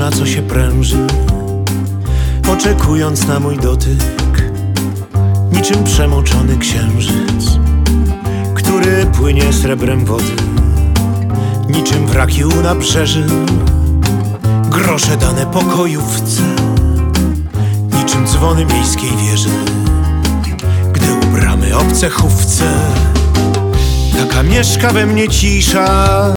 struna, co się pręży, oczekując na mój dotyk, niczym przemoczony księżyc, który płynie srebrem wody, niczym wraki u nabrzeży, grosze dane pokojówce, niczym dzwony miejskiej wieży, gdy u bramy obce chówce. Taka mieszka we mnie cisza,